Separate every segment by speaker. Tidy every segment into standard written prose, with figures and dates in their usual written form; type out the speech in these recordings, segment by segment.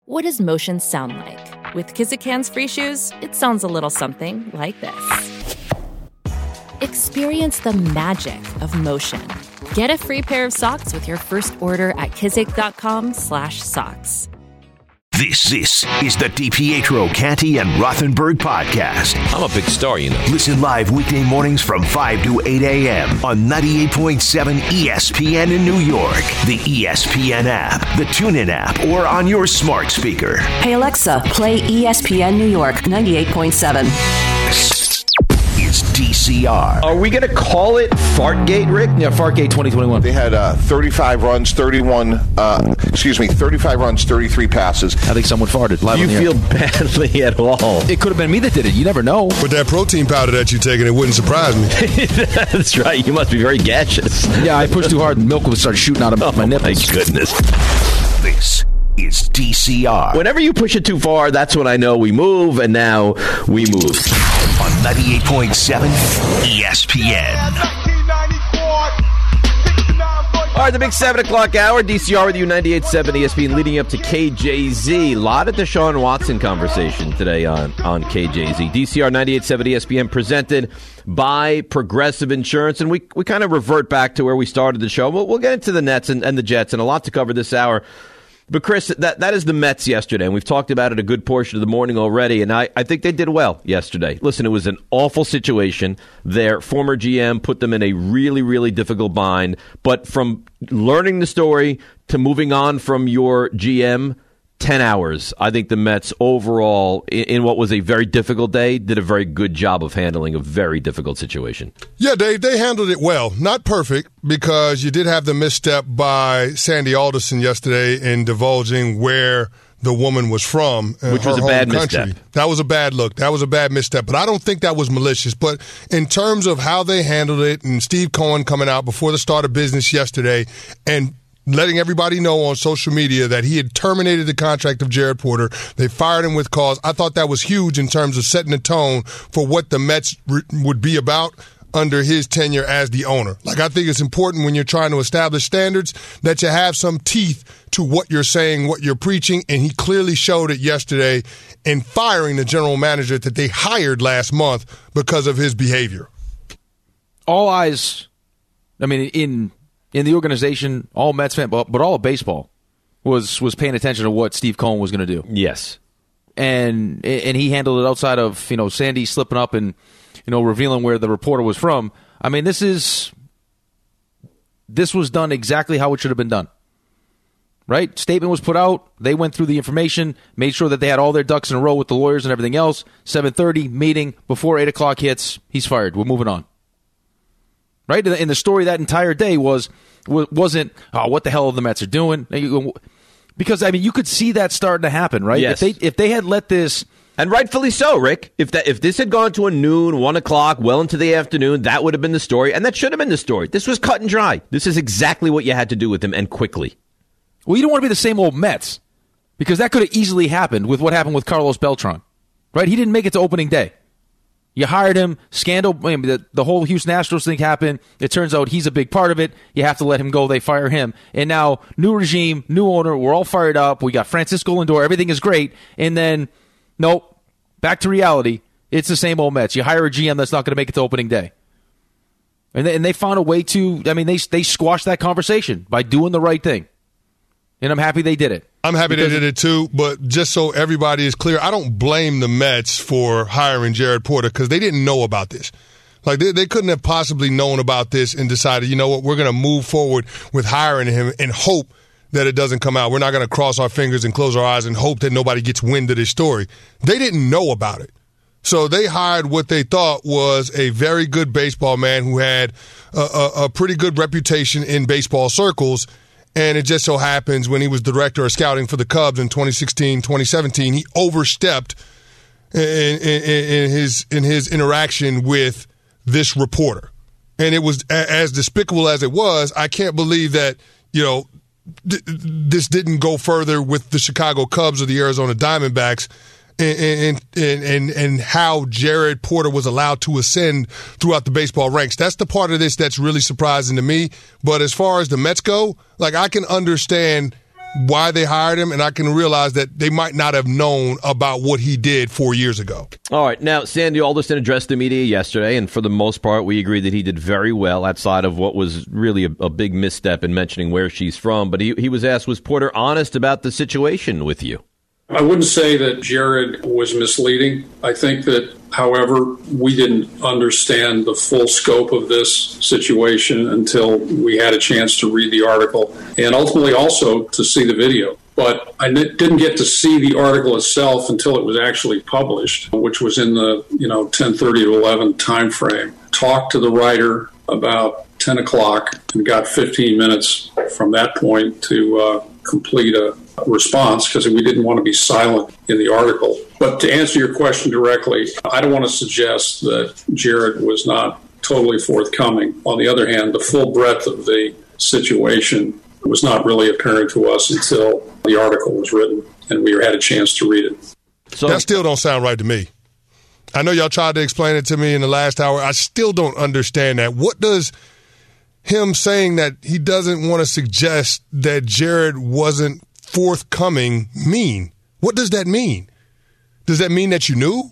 Speaker 1: What does motion sound like? With Kizikans free shoes, it sounds a little something like this. Experience the magic of motion. Get a free pair of socks with your first order at kizik.com/socks.
Speaker 2: This is the DiPietro, Canty, and Rothenberg podcast.
Speaker 3: I'm a big star, you know.
Speaker 2: Listen live weekday mornings from 5 to 8 a.m. on 98.7 ESPN in New York, the ESPN app, the TuneIn app, or on your smart speaker.
Speaker 4: Hey, Alexa, play ESPN New York 98.7.
Speaker 2: It's DCR.
Speaker 3: Are we going to call it Fartgate, Rick?
Speaker 5: Yeah, Fartgate 2021.
Speaker 6: They had 35 runs, 33 passes.
Speaker 5: I think someone farted.
Speaker 3: Do you feel badly at all?
Speaker 5: It could have been me that did it. You never know.
Speaker 7: With that protein powder that you're taking, it wouldn't surprise me.
Speaker 3: That's right. You must be very gaseous.
Speaker 5: Yeah, I pushed too hard and milk would start shooting out of my nipples.
Speaker 3: My goodness.
Speaker 2: This is DCR.
Speaker 3: Whenever you push it too far, that's when I know we move, and now we move.
Speaker 2: On 98.7 ESPN.
Speaker 3: All right, the big 7 o'clock hour, DCR with you, 98.7 ESPN, leading up to KJZ. A lot of Deshaun Watson conversation today on KJZ. DCR 98.7 ESPN presented by Progressive Insurance, and we kind of revert back to where we started the show. We'll get into the Nets and the Jets, and a lot to cover this hour. But, Chris, that is the Mets yesterday, and we've talked about it a good portion of the morning already, and I think they did well yesterday. Listen, it was an awful situation. Their former GM put them in a really, really difficult bind. But from learning the story to moving on from your GM, 10 hours. I think the Mets overall, in what was a very difficult day, did a very good job of handling a very difficult situation.
Speaker 7: Yeah, they handled it well. Not perfect, because you did have the misstep by Sandy Alderson yesterday in divulging where the woman was from.
Speaker 3: Which was a bad misstep.
Speaker 7: That was a bad look. That was a bad misstep. But I don't think that was malicious. But in terms of how they handled it, and Steve Cohen coming out before the start of business yesterday and letting everybody know on social media that he had terminated the contract of Jared Porter. They fired him with cause. I thought that was huge in terms of setting the tone for what the Mets would be about under his tenure as the owner. Like, I think it's important when you're trying to establish standards that you have some teeth to what you're saying, what you're preaching, and he clearly showed it yesterday in firing the general manager that they hired last month because of his behavior.
Speaker 5: All eyes, I mean, in the organization, all Mets fans, but all of baseball was paying attention to what Steve Cohen was going to do.
Speaker 3: Yes.
Speaker 5: And he handled it outside of, Sandy slipping up and, revealing where the reporter was from. I mean, this was done exactly how it should have been done. Right? Statement was put out. They went through the information, made sure that they had all their ducks in a row with the lawyers and everything else. 7:30 meeting before 8 o'clock hits. He's fired. We're moving on. Right? And the story that entire day wasn't, what the hell the Mets are doing? Because, I mean, you could see that starting to happen, right?
Speaker 3: Yes.
Speaker 5: If they had let this...
Speaker 3: And rightfully so, Rick. If this had gone to a noon, 1 o'clock, well into the afternoon, that would have been the story, and that should have been the story. This was cut and dry. This is exactly what you had to do with him, and quickly.
Speaker 5: Well, you don't want to be the same old Mets, because that could have easily happened with what happened with Carlos Beltran, right? He didn't make it to opening day. You hired him, scandal, the whole Houston Astros thing happened. It turns out he's a big part of it. You have to let him go. They fire him. And now, new regime, new owner, we're all fired up. We got Francisco Lindor. Everything is great. And then, nope, back to reality. It's the same old Mets. You hire a GM that's not going to make it to opening day. And they found a way to, they squashed that conversation by doing the right thing. And I'm happy they did it.
Speaker 7: I'm happy they did it too, but just so everybody is clear, I don't blame the Mets for hiring Jared Porter because they didn't know about this. Like, they couldn't have possibly known about this and decided, you know what, we're going to move forward with hiring him and hope that it doesn't come out. We're not going to cross our fingers and close our eyes and hope that nobody gets wind of this story. They didn't know about it. So they hired what they thought was a very good baseball man who had a pretty good reputation in baseball circles. And it just so happens when he was director of scouting for the Cubs in 2016, 2017, he overstepped in his interaction with this reporter. And it was as despicable as it was. I can't believe that, this didn't go further with the Chicago Cubs or the Arizona Diamondbacks. And how Jared Porter was allowed to ascend throughout the baseball ranks. That's the part of this that's really surprising to me. But as far as the Mets go, like, I can understand why they hired him, and I can realize that they might not have known about what he did 4 years ago.
Speaker 3: All right. Now, Sandy Alderson addressed the media yesterday, and for the most part, we agree that he did very well outside of what was really a big misstep in mentioning where she's from. But he was asked, was Porter honest about the situation with you?
Speaker 8: I wouldn't say that Jared was misleading. I think that, however, we didn't understand the full scope of this situation until we had a chance to read the article and ultimately also to see the video. But I didn't get to see the article itself until it was actually published, which was in the 10:30 to 11 time frame. Talked to the writer about 10 o'clock and got 15 minutes from that point to complete a response because we didn't want to be silent in the article. But to answer your question directly, I don't want to suggest that Jared was not totally forthcoming. On the other hand, the full breadth of the situation was not really apparent to us until the article was written and we had a chance to read it.
Speaker 7: So that still don't sound right to me. I know y'all tried to explain it to me in the last hour. I still don't understand that. What does him saying that he doesn't want to suggest that Jared wasn't forthcoming mean? What does that mean? Does that mean that you knew?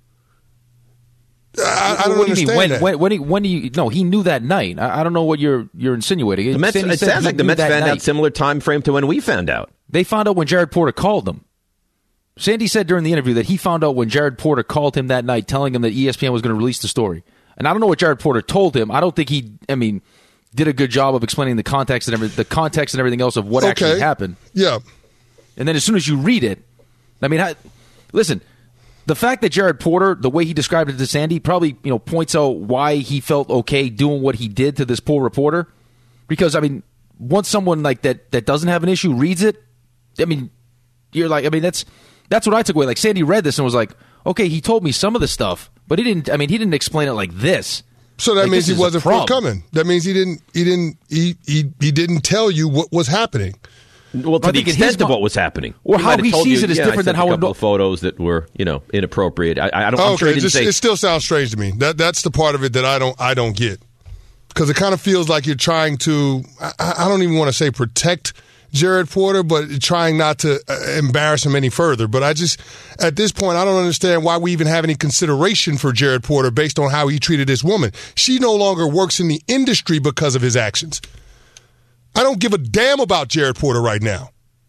Speaker 7: I don't understand that.
Speaker 5: When do you? No, he knew that night. I don't know what you're insinuating.
Speaker 3: It sounds like the Mets found out similar time frame to when we found out.
Speaker 5: They found out when Jared Porter called them. Sandy said during the interview that he found out when Jared Porter called him that night, telling him that ESPN was going to release the story. And I don't know what Jared Porter told him. I don't think he did a good job of explaining the context and everything else of what actually happened.
Speaker 7: Yeah.
Speaker 5: And then as soon as you read it, listen. The fact that Jared Porter, the way he described it to Sandy, probably points out why he felt okay doing what he did to this poor reporter. Because once someone like that doesn't have an issue reads it, you're like, that's what I took away. Like Sandy read this and was like, okay, he told me some of the stuff, but he didn't explain it like this.
Speaker 7: So that means he wasn't forthcoming. That means he didn't tell you what was happening.
Speaker 3: Well, to the extent of what was happening,
Speaker 5: or how he sees it is different than how
Speaker 3: a couple of photos that were, inappropriate. I don't. I'm sure he didn't say.
Speaker 7: It still sounds strange to me. That's the part of it that I don't get, because it kind of feels like you're trying to. I don't even want to say protect Jared Porter, but trying not to embarrass him any further. But at this point, I don't understand why we even have any consideration for Jared Porter based on how he treated this woman. She no longer works in the industry because of his actions. I don't give a damn about Jared Porter right now.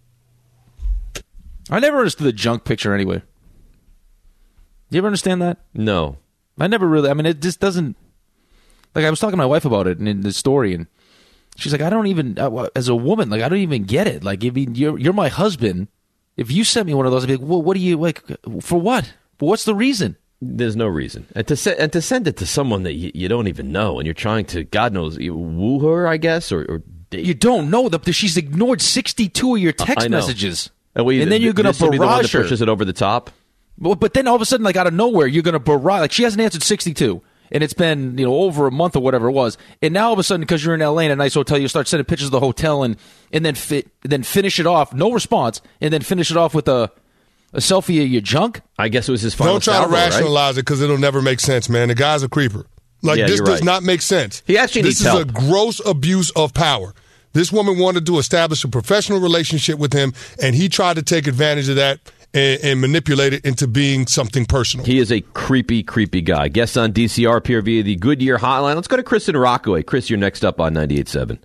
Speaker 5: I never understood the junk picture anyway. You ever understand that?
Speaker 3: No.
Speaker 5: I never really. It just doesn't. Like, I was talking to my wife about it in the story, and she's like, I don't even, as a woman, I don't even get it. Like, you're my husband. If you sent me one of those, I'd be like, well, what do you, for what? What's the reason?
Speaker 3: There's no reason. And to send it to someone that you don't even know, and you're trying to, God knows, woo her, I guess, or
Speaker 5: you don't know that she's ignored 62 of your text messages, and then you're going to
Speaker 3: barrage
Speaker 5: be the one that
Speaker 3: her. Pushes it over the top.
Speaker 5: But then all of a sudden, out of nowhere, you're going to barrage. Like, she hasn't answered 62, and it's been over a month or whatever it was. And now all of a sudden, because you're in LA in a nice hotel, you start sending pictures of the hotel and then finish it off, no response, and then finish it off with a selfie of your junk.
Speaker 3: I guess it was his final.
Speaker 7: Don't try to rationalize it, because it'll never make sense, man. The guy's a creeper. This does not make sense.
Speaker 3: He actually needs help.
Speaker 7: This is a gross abuse of power. This woman wanted to establish a professional relationship with him, and he tried to take advantage of that and manipulate it into being something personal.
Speaker 3: He is a creepy, creepy guy. Guests on DCR appear via the Goodyear hotline. Let's go to Chris in Rockaway. Chris, you're next up on 98.7.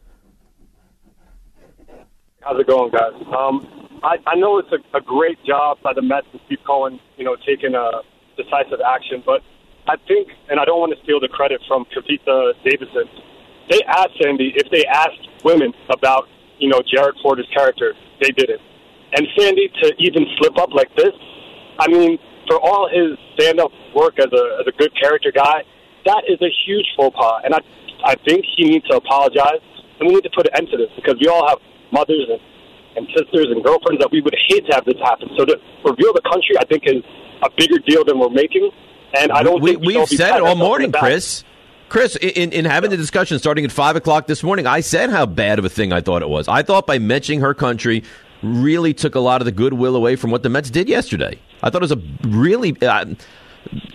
Speaker 9: How's it going, guys? I know it's a great job by the Mets to keep calling, taking a decisive action, but I think, and I don't want to steal the credit from Kavitha Davidson, they asked Sandy if they asked women about, Jared Porter's character. They didn't. And Sandy to even slip up like this, for all his stand-up work as a good character guy, that is a huge faux pas. And I think he needs to apologize, and we need to put an end to this, because we all have mothers and sisters and girlfriends that we would hate to have this happen. So to reveal the country, I think, is a bigger deal than we're making. And I don't think
Speaker 3: we've said it all morning, Chris. Chris, in having the discussion starting at 5 o'clock this morning, I said how bad of a thing I thought it was. I thought by mentioning her country really took a lot of the goodwill away from what the Mets did yesterday. I thought it was a really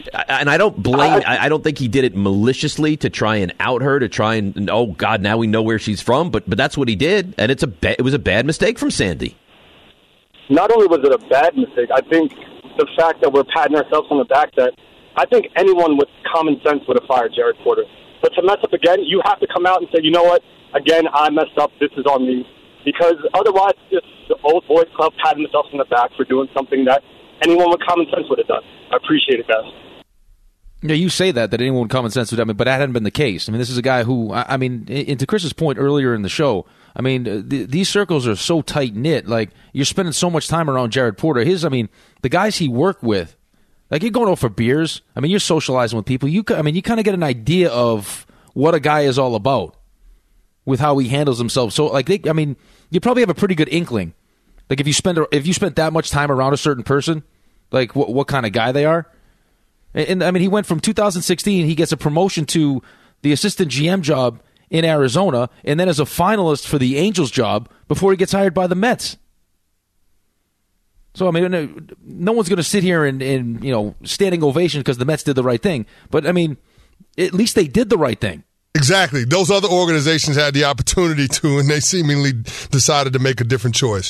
Speaker 3: and I don't blame. I don't think he did it maliciously to try and out her, to try and, oh God, now we know where she's from. But that's what he did, and it was a bad mistake from Sandy.
Speaker 9: Not only was it a bad mistake, I think the fact that we're patting ourselves on the back, that I think anyone with common sense would have fired Jared Porter. But to mess up again, you have to come out and say, you know what? Again, I messed up. This is on me. Because otherwise, it's the old boys club patting themselves on the back for doing something that anyone with common sense would have done. I appreciate it, guys.
Speaker 5: Yeah, you say that anyone with common sense would have, but that hadn't been the case. I mean, this is a guy who, I mean, and to Chris's point earlier in the show, I mean, these circles are so tight-knit. Like, you're spending so much time around Jared Porter. The guys he worked with, like, you're going out for beers. I mean, you're socializing with people. You kind of get an idea of what a guy is all about with how he handles himself. So, like, you probably have a pretty good inkling. Like, if you spent that much time around a certain person, like, what kind of guy they are. And I mean, he went from 2016, he gets a promotion to the assistant GM job in Arizona, and then as a finalist for the Angels job before he gets hired by the Mets. So, I mean, no one's going to sit here and standing ovation because the Mets did the right thing. But, I mean, at least they did the right thing.
Speaker 7: Exactly. Those other organizations had the opportunity to, and they seemingly decided to make a different choice.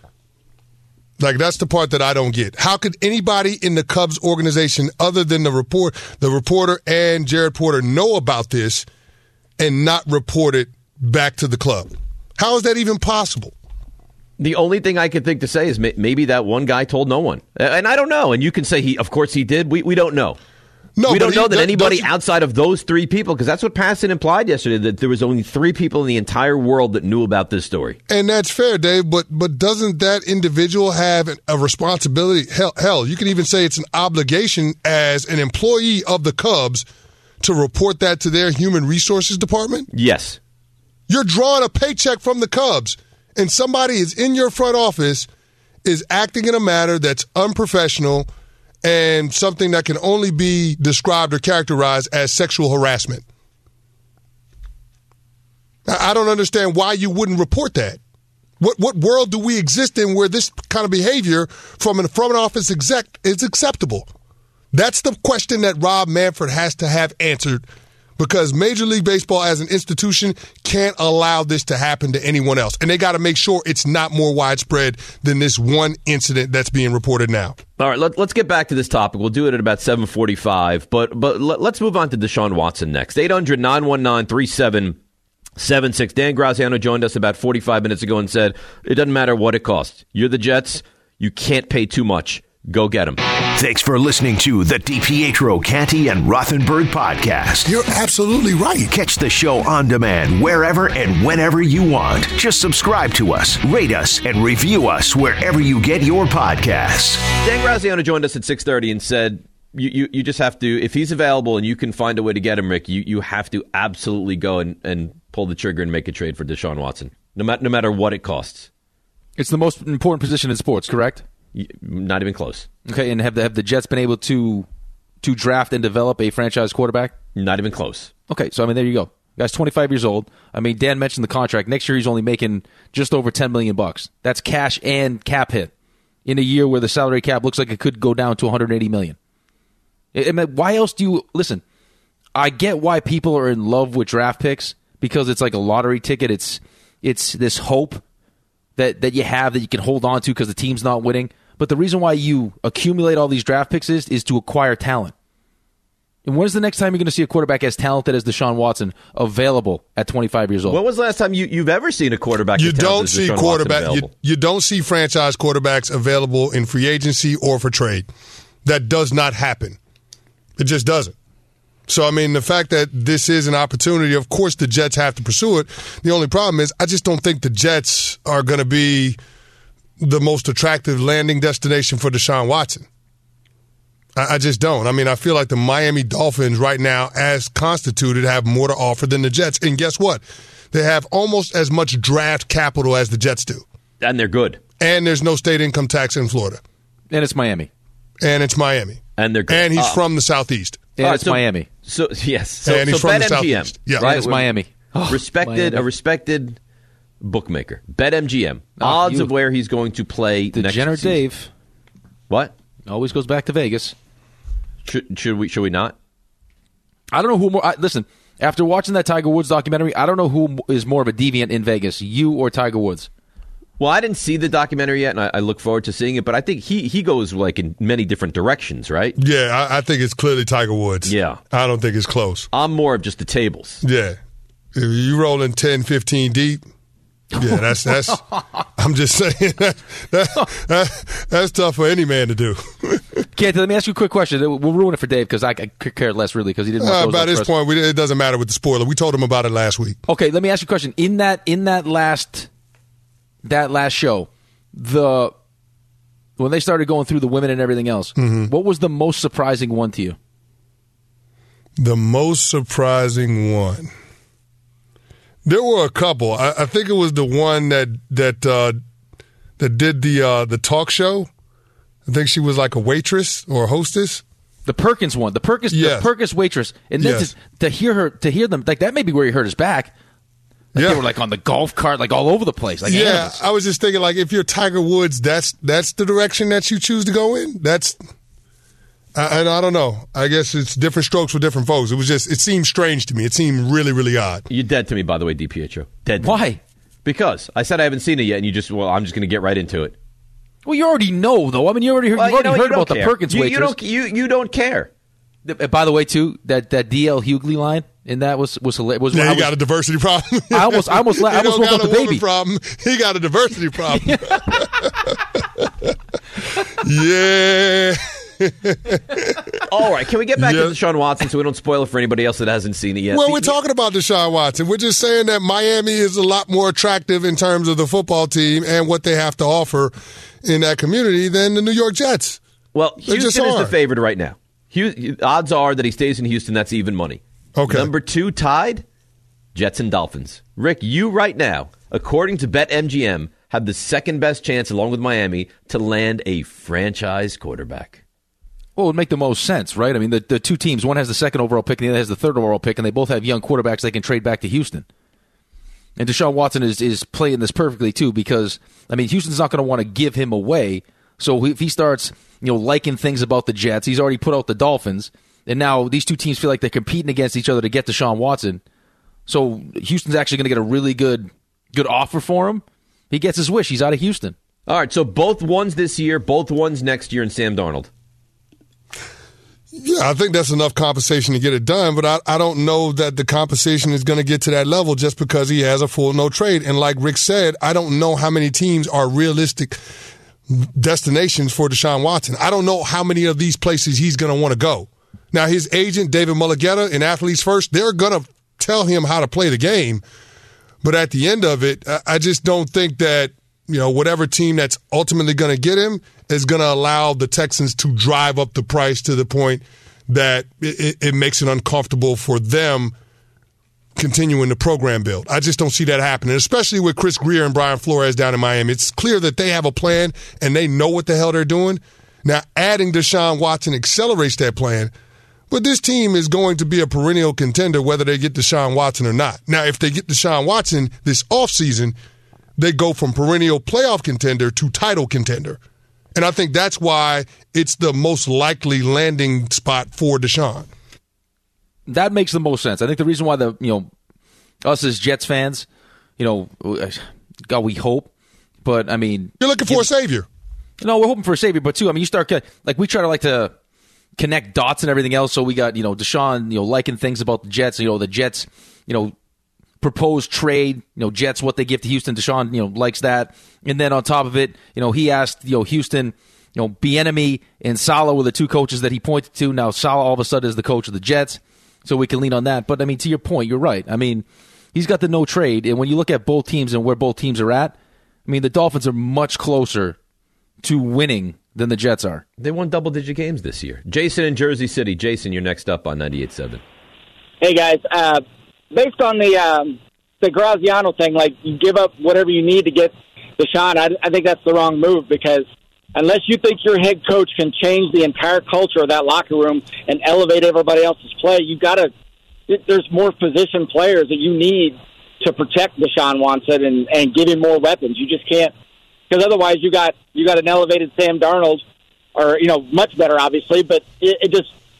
Speaker 7: Like, that's the part that I don't get. How could anybody in the Cubs organization, other than the reporter and Jared Porter, know about this and not report it back to the club? How is that even possible?
Speaker 3: The only thing I could think to say is maybe that one guy told no one. And I don't know. And you can say, of course he did. We don't know.
Speaker 7: No,
Speaker 3: we don't know that anybody outside of those three people, because that's what Passan implied yesterday, that there was only three people in the entire world that knew about this story.
Speaker 7: And that's fair, Dave, but doesn't that individual have a responsibility? Hell, you can even say it's an obligation as an employee of the Cubs to report that to their human resources department?
Speaker 3: Yes.
Speaker 7: You're drawing a paycheck from the Cubs, and somebody is in your front office, is acting in a manner that's unprofessional and something that can only be described or characterized as sexual harassment. I don't understand why you wouldn't report that. What world do we exist in where this kind of behavior from an office exec is acceptable? That's the question that Rob Manfred has to have answered, because Major League Baseball as an institution can't allow this to happen to anyone else. And they got to make sure it's not more widespread than this one incident that's being reported now.
Speaker 3: All right, let's get back to this topic. We'll do it at about 7:45, but let's move on to Deshaun Watson next. 800-919-3776. Dan Graziano joined us about 45 minutes ago and said, it doesn't matter what it costs. You're the Jets. You can't pay too much. Go get him.
Speaker 2: Thanks for listening to the DiPietro, Canty, and Rothenberg podcast.
Speaker 7: You're absolutely right.
Speaker 2: Catch the show on demand wherever and whenever you want. Just subscribe to us, rate us, and review us wherever you get your podcasts.
Speaker 3: Dan Graziano joined us at 6:30 and said, you just have to, if he's available and you can find a way to get him, Rick, you have to absolutely go and pull the trigger and make a trade for Deshaun Watson, no matter what it costs.
Speaker 5: It's the most important position in sports, correct?
Speaker 3: Not even close.
Speaker 5: Okay, and have the Jets been able to draft and develop a franchise quarterback?
Speaker 3: Not even close.
Speaker 5: Okay, so I mean, there you go. Guy's 25 years old. I mean, Dan mentioned the contract. Next year, he's only making just over $10 million. That's cash and cap hit in a year where the salary cap looks like it could go down to $180 million. I mean, why else do you listen? I get why people are in love with draft picks, because it's like a lottery ticket. It's this hope that you have that you can hold on to because the team's not winning. But the reason why you accumulate all these draft picks is to acquire talent. And when is the next time you're going to see a quarterback as talented as Deshaun Watson available at 25 years old?
Speaker 3: When was the last time you've ever seen a quarterback?
Speaker 7: You don't see you don't see franchise quarterbacks available in free agency or for trade. That does not happen. It just doesn't. So, I mean, the fact that this is an opportunity, of course the Jets have to pursue it. The only problem is I just don't think the Jets are going to be the most attractive landing destination for Deshaun Watson. I just don't. I mean, I feel like the Miami Dolphins right now, as constituted, have more to offer than the Jets. And guess what? They have almost as much draft capital as the Jets do.
Speaker 3: And they're good.
Speaker 7: And there's no state income tax in Florida.
Speaker 5: And it's Miami.
Speaker 7: And it's Miami.
Speaker 3: And they're good.
Speaker 7: And he's from the Southeast.
Speaker 5: And it's Miami.
Speaker 3: So, yes. So,
Speaker 7: and he's from the
Speaker 3: BetMGM,
Speaker 7: Southeast. Yeah.
Speaker 5: Right? It's Miami.
Speaker 3: Respected, a respected bookmaker. BetMGM. Odds of where he's going to play next season.
Speaker 5: Degenerate Dave.
Speaker 3: What?
Speaker 5: Always goes back to Vegas.
Speaker 3: Should we not?
Speaker 5: I don't know who more. Listen, after watching that Tiger Woods documentary, I don't know who is more of a deviant in Vegas, you or Tiger Woods.
Speaker 3: Well, I didn't see the documentary yet, and I look forward to seeing it. But I think he goes like in many different directions, right?
Speaker 7: Yeah, I think it's clearly Tiger Woods.
Speaker 3: Yeah.
Speaker 7: I don't think it's close.
Speaker 3: I'm more of just the tables.
Speaker 7: Yeah. If you rolling 10, 15 deep, yeah, that's. I'm just saying that's tough for any man to do.
Speaker 5: Canty, let me ask you a quick question. We'll ruin it for Dave because I could care less really because he didn't.
Speaker 7: By this point, it doesn't matter with the spoiler. We told him about it last week.
Speaker 5: Okay, let me ask you a question. In that last show, when they started going through the women and everything else, what was the most surprising one to you?
Speaker 7: The most surprising one. There were a couple. I think it was the one that did the talk show. I think she was like a waitress or a hostess.
Speaker 5: The Perkins one. The Perkins waitress. And then to hear them, like that may be where he hurt his back. Like they were like on the golf cart, like all over the place. Like animals.
Speaker 7: I was just thinking, like, if you're Tiger Woods, that's the direction that you choose to go in. And I don't know. I guess it's different strokes for different folks. It seemed strange to me. It seemed really, really odd.
Speaker 3: You're dead to me, by the way, DiPietro. Dead to
Speaker 5: Why?
Speaker 3: Me. Because I said I haven't seen it yet, and I'm just going to get right into it.
Speaker 5: Well, you already know, though. I mean, you've already heard about the Perkins waitress.
Speaker 3: You don't care.
Speaker 5: By the way, too, that D.L. Hughley line in that was hilarious.
Speaker 7: He got a diversity problem.
Speaker 5: I almost woke up the baby.
Speaker 7: Problem. He got a diversity problem. Yeah.
Speaker 3: All right, can we get back to Deshaun Watson so we don't spoil it for anybody else that hasn't seen it yet?
Speaker 7: Well, we're talking about Deshaun Watson. We're just saying that Miami is a lot more attractive in terms of the football team and what they have to offer in that community than the New York Jets.
Speaker 3: Well, Houston is the favorite right now. Odds are that he stays in Houston. That's even money.
Speaker 7: Okay.
Speaker 3: Number 2 tied, Jets and Dolphins. Rick, you right now, according to BetMGM, have the second best chance, along with Miami, to land a franchise quarterback.
Speaker 5: Well, it would make the most sense, right? I mean, the two teams, one has the second overall pick and the other has the third overall pick, and they both have young quarterbacks they can trade back to Houston. And Deshaun Watson is playing this perfectly, too, because, I mean, Houston's not going to want to give him away. So if he starts, liking things about the Jets, he's already put out the Dolphins, and now these two teams feel like they're competing against each other to get Deshaun Watson. So Houston's actually going to get a really good offer for him. He gets his wish. He's out of Houston.
Speaker 3: All right, so both ones this year, both ones next year, and Sam Darnold.
Speaker 7: Yeah, I think that's enough compensation to get it done, but I don't know that the compensation is going to get to that level just because he has a full no trade. And like Rick said, I don't know how many teams are realistic destinations for Deshaun Watson. I don't know how many of these places he's going to want to go. Now, his agent, David Mulugheta, in Athletes First, they're going to tell him how to play the game. But at the end of it, I just don't think that, whatever team that's ultimately going to get him is going to allow the Texans to drive up the price to the point that it makes it uncomfortable for them continuing the program build. I just don't see that happening, especially with Chris Grier and Brian Flores down in Miami. It's clear that they have a plan and they know what the hell they're doing. Now, adding Deshaun Watson accelerates that plan, but this team is going to be a perennial contender whether they get Deshaun Watson or not. Now, if they get Deshaun Watson this offseason, they go from perennial playoff contender to title contender. And I think that's why it's the most likely landing spot for Deshaun.
Speaker 5: That makes the most sense. I think the reason why us as Jets fans, God, we hope, but I mean,
Speaker 7: you're looking for a savior.
Speaker 5: No, we're hoping for a savior, but too, I mean, you start we try to connect dots and everything else. So we got Deshaun, liking things about the Jets. The Jets, proposed trade. Jets what they give to Houston. Deshaun, likes that, and then on top of it, he asked Houston. Bieniemy and Saleh were the two coaches that he pointed to. Now Saleh all of a sudden is the coach of the Jets. So we can lean on that. But, I mean, to your point, you're right. I mean, he's got the no trade. And when you look at both teams and where both teams are at, I mean, the Dolphins are much closer to winning than the Jets are.
Speaker 3: They won double-digit games this year. Jason in Jersey City. Jason, you're next up on 98.7.
Speaker 10: Hey, guys. Based on the Graziano thing, you give up whatever you need to get Deshaun, I think that's the wrong move because unless you think your head coach can change the entire culture of that locker room and elevate everybody else's play, there's more position players that you need to protect Deshaun Watson and give him more weapons. You just can't, because otherwise you got an elevated Sam Darnold, or much better obviously, but it just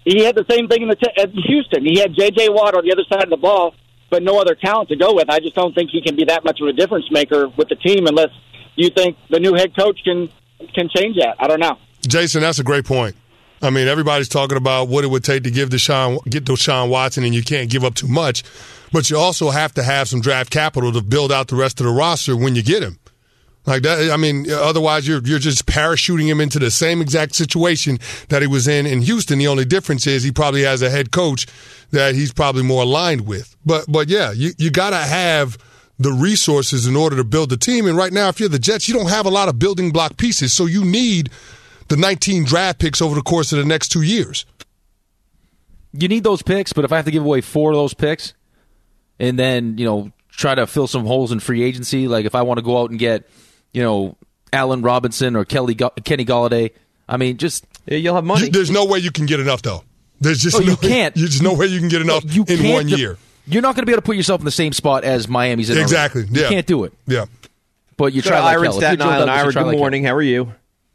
Speaker 10: he had the same thing at Houston. He had J.J. Watt on the other side of the ball, but no other talent to go with. I just don't think he can be that much of a difference maker with the team unless you think the new head coach can change that. I don't know.
Speaker 7: Jason, that's a great point. I mean, everybody's talking about what it would take to get Deshaun Watson, and you can't give up too much. But you also have to have some draft capital to build out the rest of the roster when you get him. Like that, I mean, otherwise you're just parachuting him into the same exact situation that he was in Houston. The only difference is he probably has a head coach that he's probably more aligned with. But yeah, you got to have the resources in order to build the team. And right now, if you're the Jets, you don't have a lot of building block pieces. So you need the 19 draft picks over the course of the next 2 years.
Speaker 5: You need those picks, but if I have to give away 4 of those picks and then, try to fill some holes in free agency, like if I want to go out and get, Allen Robinson or Kenny Golladay, I mean, you'll have money.
Speaker 7: There's no way you can get enough, though. There's just
Speaker 5: you can't.
Speaker 7: There's no way you can get enough in 1 year.
Speaker 5: You're not going to be able to put yourself in the same spot as Miami's in.
Speaker 7: Exactly.
Speaker 5: You can't do it.
Speaker 7: Yeah.
Speaker 5: But you try like hell.
Speaker 3: Staten Island. Ira, good morning. How are you?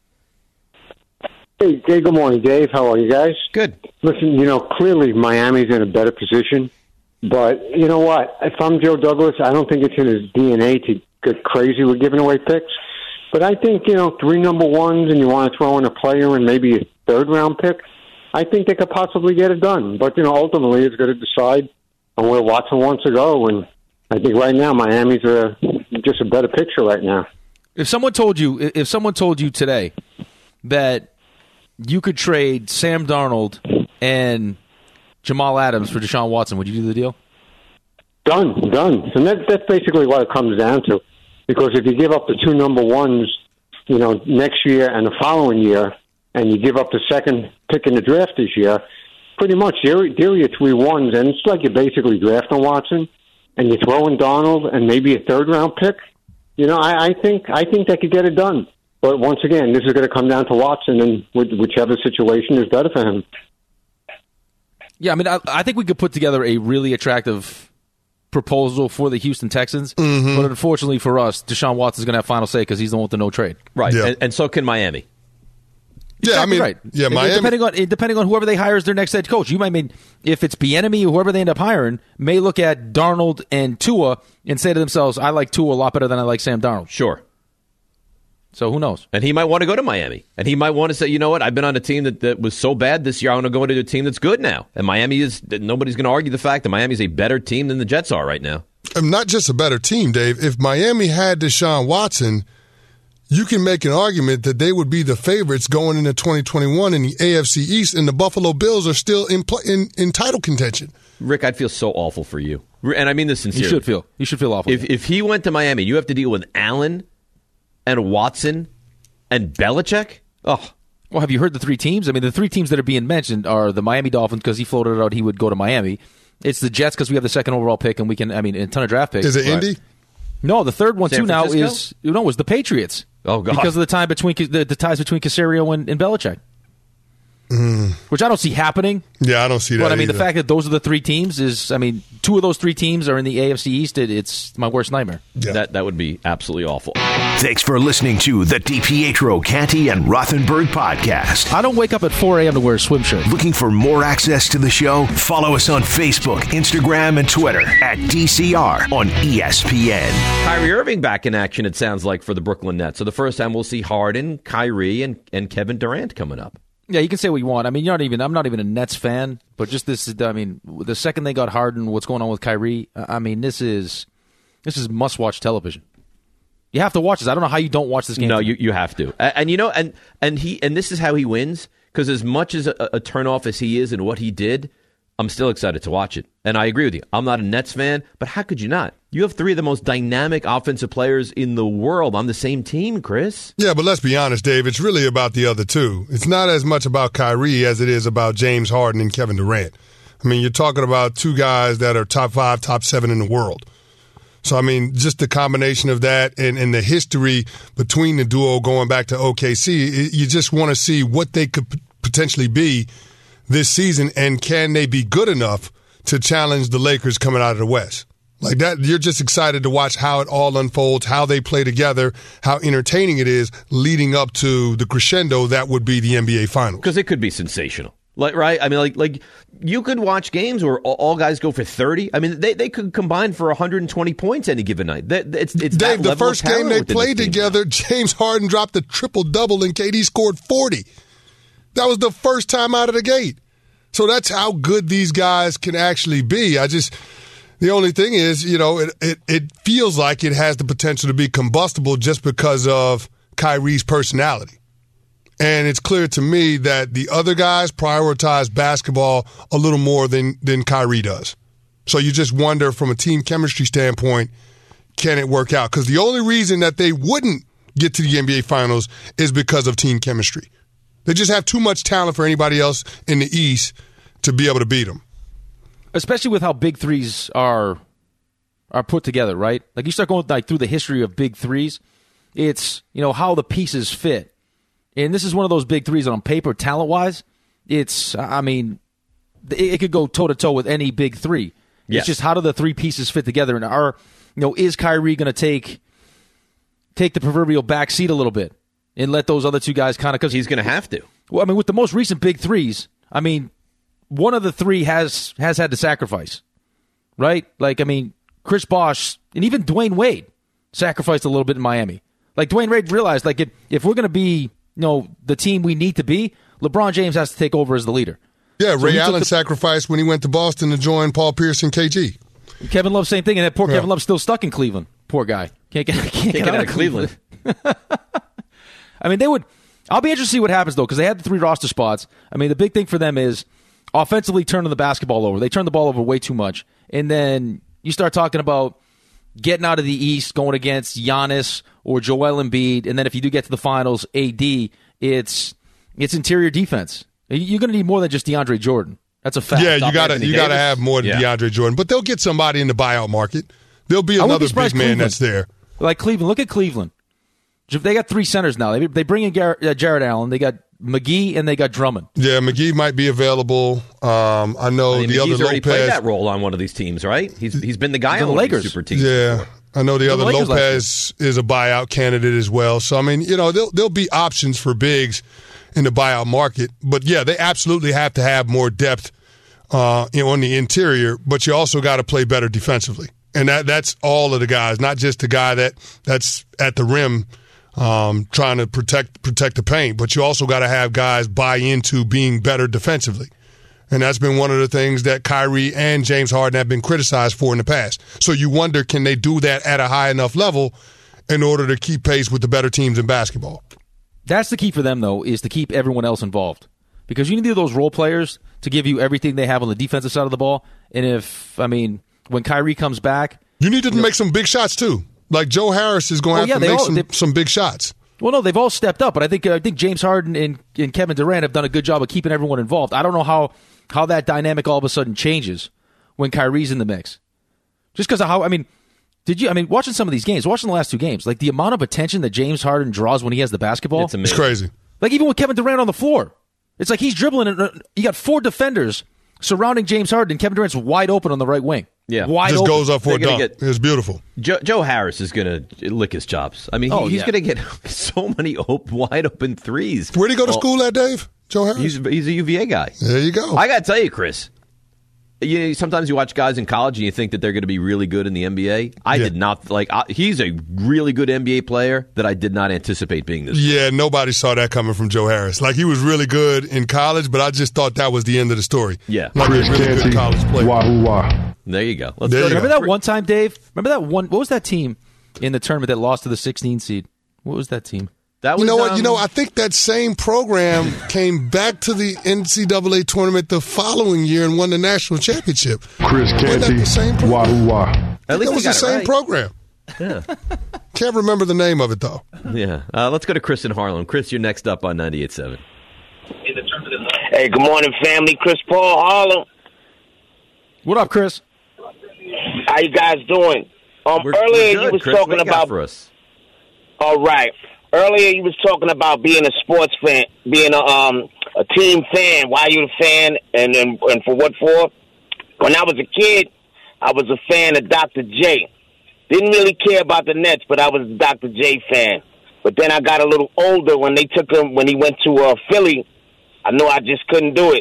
Speaker 11: Hey, good morning, Dave. How are you guys?
Speaker 3: Good.
Speaker 11: Listen, clearly Miami's in a better position. But you know what? If I'm Joe Douglas, I don't think it's in his DNA to get crazy with giving away picks. But I think, 3 number ones and you want to throw in a player and maybe a third-round pick, I think they could possibly get it done. But, ultimately it's going to decide on where Watson wants to go. And I think right now Miami's just a better picture right now.
Speaker 5: If someone told you today that you could trade Sam Darnold and Jamal Adams for Deshaun Watson, would you do the deal?
Speaker 11: Done. And that's basically what it comes down to. Because if you give up the 2 number ones, next year and the following year, and you give up the second pick in the draft this year, pretty much there are your 3 ones, and it's like you're basically drafting Watson, and you throw in Darnold and maybe a third-round pick. I think they could get it done. But once again, this is going to come down to Watson and whichever situation is better for him.
Speaker 5: Yeah, I mean, I think we could put together a really attractive proposal for the Houston Texans, but unfortunately for us, Deshaun Watson's going to have final say because he's the one with the no trade.
Speaker 3: Right, yeah. and so can Miami.
Speaker 7: Yeah,
Speaker 5: exactly right.
Speaker 7: Yeah, Miami.
Speaker 5: Depending on whoever they hire as their next head coach, you might mean if it's Bieniemy or whoever they end up hiring, may look at Darnold and Tua and say to themselves, "I like Tua a lot better than I like Sam Darnold."
Speaker 3: Sure.
Speaker 5: So who knows?
Speaker 3: And he might want to go to Miami. And he might want to say, you know what, I've been on a team that was so bad this year, I want to go into a team that's good now. And nobody's going to argue the fact that Miami is a better team than the Jets are right now.
Speaker 7: Not just a better team, Dave. If Miami had Deshaun Watson, you can make an argument that they would be the favorites going into 2021 in the AFC East, and the Buffalo Bills are still in title contention.
Speaker 3: Rick, I'd feel so awful for you. And I mean this sincerely.
Speaker 5: You should feel awful.
Speaker 3: If he went to Miami, you have to deal with Allen and Watson and Belichick? Oh.
Speaker 5: Well, have you heard the 3 teams? I mean, the 3 teams that are being mentioned are the Miami Dolphins because he floated it out he would go to Miami. It's the Jets because we have the 2nd overall pick and we can, a ton of draft picks.
Speaker 7: Is it Indy?
Speaker 5: No, the third one, too, now is the Patriots.
Speaker 3: Oh, God.
Speaker 5: Because of the time between the ties between Caserio and Belichick. Which I don't see happening.
Speaker 7: Yeah, I don't see that
Speaker 5: But,
Speaker 7: either.
Speaker 5: the fact that those are the 3 teams is, 2 of those 3 teams are in the AFC East. It's my worst nightmare.
Speaker 7: Yeah.
Speaker 3: That would be absolutely awful.
Speaker 2: Thanks for listening to the DiPietro, Canty, and Rothenberg podcast.
Speaker 5: I don't wake up at 4 a.m. to wear a swim shirt.
Speaker 2: Looking for more access to the show? Follow us on Facebook, Instagram, and Twitter at DCR on ESPN.
Speaker 3: Kyrie Irving back in action, it sounds like, for the Brooklyn Nets. So the first time we'll see Harden, Kyrie, and Kevin Durant coming up.
Speaker 5: Yeah, you can say what you want. I mean, I'm not even a Nets fan, but just this. The second they got Harden, what's going on with Kyrie? This is must-watch television. You have to watch this. I don't know how you don't watch this game.
Speaker 3: No, you have to. And this is how he wins, because as much as a turnoff as he is and what he did, I'm still excited to watch it. And I agree with you. I'm not a Nets fan, but how could you not? You have 3 of the most dynamic offensive players in the world on the same team, Chris.
Speaker 7: Yeah, but let's be honest, Dave. It's really about the other 2. It's not as much about Kyrie as it is about James Harden and Kevin Durant. I mean, you're talking about 2 guys that are top 5, top 7 in the world. So, just the combination of that and the history between the duo going back to OKC, you just want to see what they could potentially be this season, and can they be good enough to challenge the Lakers coming out of the West? Like that, you're just excited to watch how it all unfolds, how they play together, how entertaining it is leading up to the crescendo that would be the NBA Finals.
Speaker 3: Because it could be sensational. Right? I mean, like you could watch games where all guys go for 30. I mean, they could combine for 120 points any given night. It's
Speaker 7: Dave, the first game they played together, James Harden dropped a triple-double and KD scored 40. That was the first time out of the gate. So that's how good these guys can actually be. The only thing is, it feels like it has the potential to be combustible just because of Kyrie's personality. And it's clear to me that the other guys prioritize basketball a little more than Kyrie does. So you just wonder from a team chemistry standpoint, can it work out? Because the only reason that they wouldn't get to the NBA Finals is because of team chemistry. They just have too much talent for anybody else in the East to be able to beat them.
Speaker 5: Especially with how big threes are put together, right? Like you start going through the history of big threes, it's how the pieces fit. And this is one of those big threes on paper, talent-wise. It could go toe-to-toe with any big three.
Speaker 3: Yes.
Speaker 5: It's just how do the three pieces fit together? And is Kyrie going to take the proverbial back seat a little bit and let those other two guys kind of... Because
Speaker 3: he's going to have to.
Speaker 5: Well, I mean, with the most recent big threes, I mean, one of the three has had to sacrifice, right? Like, I mean, Chris Bosh and even Dwayne Wade sacrificed a little bit in Miami. Like, Dwayne Wade realized, like, if we're going to be... the team we need to be, LeBron James has to take over as the leader.
Speaker 7: Yeah, Ray Allen sacrificed when he went to Boston to join Paul Pierce and KG.
Speaker 5: Kevin Love, same thing, and that poor Kevin Love's still stuck in Cleveland. Poor guy. Can't get out of Cleveland. I mean, I'll be interested to see what happens, though, because they had the 3 roster spots. I mean, the big thing for them is offensively turning the basketball over. They turn the ball over way too much. And then you start talking about getting out of the East, going against Giannis or Joel Embiid, and then if you do get to the finals, AD, it's interior defense. You're going to need more than just DeAndre Jordan. That's a fact.
Speaker 7: Yeah, you got to have more than DeAndre Jordan, but they'll get somebody in the buyout market. There'll be another big man that's there.
Speaker 5: Like Cleveland, look at Cleveland. They got 3 centers now. They bring in Jared Allen. They got McGee and they got Drummond.
Speaker 7: Yeah, McGee might be available. I know the
Speaker 3: McGee's
Speaker 7: other
Speaker 3: already
Speaker 7: Lopez
Speaker 3: played that role on one of these teams, right? He's been the guy on
Speaker 5: the Lakers
Speaker 3: super teams.
Speaker 7: Yeah, I know the other Lopez is a buyout candidate as well. So I mean, there'll be options for bigs in the buyout market. But yeah, they absolutely have to have more depth on the interior. But you also got to play better defensively, and that's all of the guys, not just the guy that's at the rim. Trying to protect the paint, but you also got to have guys buy into being better defensively. And that's been one of the things that Kyrie and James Harden have been criticized for in the past. So you wonder, can they do that at a high enough level in order to keep pace with the better teams in basketball?
Speaker 5: That's the key for them, though, is to keep everyone else involved. Because you need those role players to give you everything they have on the defensive side of the ball. And when Kyrie comes back...
Speaker 7: You need to make some big shots, too. Like Joe Harris is going to have to make some big shots.
Speaker 5: Well, no, they've all stepped up, but I think James Harden and Kevin Durant have done a good job of keeping everyone involved. I don't know how that dynamic all of a sudden changes when Kyrie's in the mix. Just because of how, watching some of these games, watching the last 2 games, like the amount of attention that James Harden draws when he has the basketball.
Speaker 7: It's crazy.
Speaker 5: Like even with Kevin Durant on the floor. It's like he's dribbling and you got 4 defenders surrounding James Harden and Kevin Durant's wide open on the right wing.
Speaker 3: Yeah,
Speaker 5: wide
Speaker 7: just
Speaker 5: open.
Speaker 7: Goes up for a dunk. It's beautiful.
Speaker 3: Joe Harris is going to lick his chops. I mean, he's going to get so many wide open threes.
Speaker 7: Where'd he go to school at, Dave? Joe Harris?
Speaker 3: He's a UVA guy.
Speaker 7: There you go.
Speaker 3: I got to tell you, Chris, sometimes you watch guys in college and you think that they're going to be really good in the NBA. I did not. He's a really good NBA player that I did not anticipate being this good.
Speaker 7: Yeah, nobody saw that coming from Joe Harris. Like, he was really good in college, but I just thought that was the end of the story.
Speaker 3: Yeah.
Speaker 7: Like,
Speaker 12: Chris
Speaker 7: a really good college player.
Speaker 12: Wahoo.
Speaker 3: There you go.
Speaker 5: Remember that one time, Dave? Remember that one? What was that team in the tournament that lost to the 16 seed? What was that team?
Speaker 3: That was,
Speaker 7: I think that same program came back to the NCAA tournament the following year and won the national championship.
Speaker 12: Chris Canty, Wahoo.
Speaker 3: At least
Speaker 7: it was the same program.
Speaker 3: Yeah.
Speaker 7: Can't remember the name of it, though.
Speaker 3: Yeah. Let's go to Chris in Harlem. Chris, you're next up on 98.7.
Speaker 13: Hey, good morning, family. Chris Paul, Harlem.
Speaker 5: What up, Chris?
Speaker 13: How you guys doing? Earlier you was
Speaker 3: Chris,
Speaker 13: talking about.
Speaker 3: For us.
Speaker 13: All right. Earlier you was talking about being a sports fan, being a team fan. Why you a fan, and for what for? When I was a kid, I was a fan of Dr. J. Didn't really care about the Nets, but I was a Dr. J fan. But then I got a little older when they took him when he went to Philly. I knew I just couldn't do it.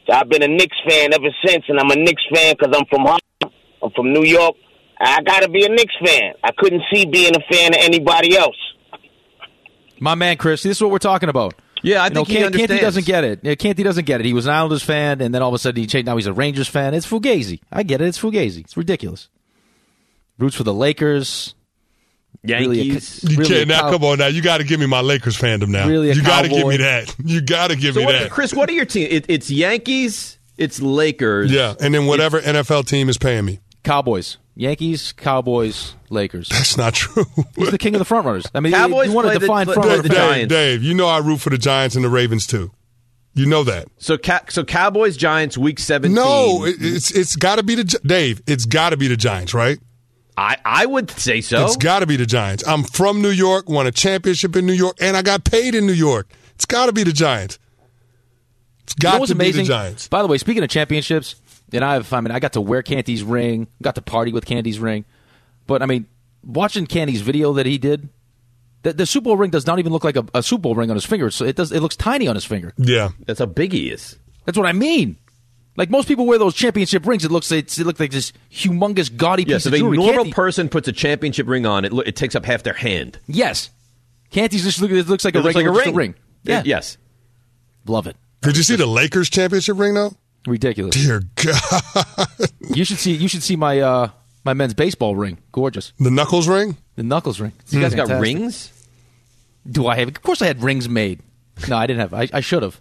Speaker 13: So I've been a Knicks fan ever since, and I'm a Knicks fan because I'm from Harlem. I'm from New York. I got to be a Knicks fan. I couldn't see being a fan of anybody else.
Speaker 5: My man, Chris, this is what we're talking about.
Speaker 3: Yeah, I think he understands.
Speaker 5: Canty doesn't get it. Canty doesn't get it. He was an Islanders fan, and then all of a sudden he changed. Now he's a Rangers fan. It's Fugazi. I get it. It's Fugazi. It's ridiculous. Roots for the Lakers.
Speaker 3: Yankees.
Speaker 7: Come on now. You got to give me my Lakers fandom now.
Speaker 5: Really
Speaker 7: you got to give me that. You got to give me that.
Speaker 3: Chris, what are your teams? It's Yankees, it's Lakers.
Speaker 7: Yeah, and then whatever NFL team is paying me.
Speaker 5: Cowboys. Yankees, Cowboys, Lakers.
Speaker 7: That's not true.
Speaker 5: He's the king of the front runners. I mean,
Speaker 3: Cowboys
Speaker 5: you want to define front runner.
Speaker 7: Dave, you know I root for the Giants and the Ravens too. You know that.
Speaker 3: So Cowboys, Giants, Week 17.
Speaker 7: No, it's got to be Dave. It's got to be the Giants, right?
Speaker 3: I would say so.
Speaker 7: It's got to be the Giants. I'm from New York, won a championship in New York, and I got paid in New York. It's got to be the Giants. It's got to be the Giants.
Speaker 5: By the way, speaking of championships. And I got to wear Canty's ring, got to party with Canty's ring. But, I mean, watching Canty's video that he did, the Super Bowl ring does not even look like a Super Bowl ring on his finger. So it looks tiny on his finger.
Speaker 7: Yeah.
Speaker 3: That's how big he is.
Speaker 5: That's what I mean. Like, most people wear those championship rings. It looks like this humongous, gaudy piece of jewelry.
Speaker 3: If a normal person puts a championship ring on, it takes up half their hand.
Speaker 5: Yes. Canty's just looks like a regular ring. Yeah.
Speaker 3: Yes.
Speaker 5: Love it.
Speaker 7: Did you see the Lakers championship ring, though?
Speaker 5: Ridiculous.
Speaker 7: Dear God.
Speaker 5: You should see my my men's baseball ring. Gorgeous.
Speaker 7: The Knuckles ring?
Speaker 5: The Knuckles ring.
Speaker 3: You guys got rings?
Speaker 5: Do I have? Of course I had rings made. No, I didn't have. I should have.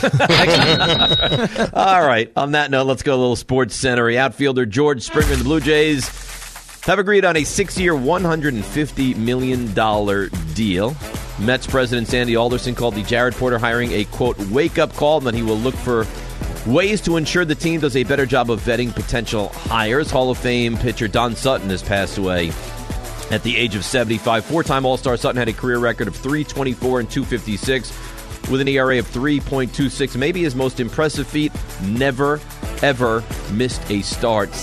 Speaker 3: All right. On that note, let's go a little Sports Center. Outfielder George Springer and the Blue Jays have agreed on a 6-year, $150 million deal. Mets president Sandy Alderson called the Jared Porter hiring a, quote, wake-up call, and that he will look for ways to ensure the team does a better job of vetting potential hires. Hall of Fame pitcher Don Sutton has passed away at the age of 75. Four-time All-Star Sutton had a career record of .324 and .256 with an ERA of 3.26. Maybe his most impressive feat, never, ever missed a start.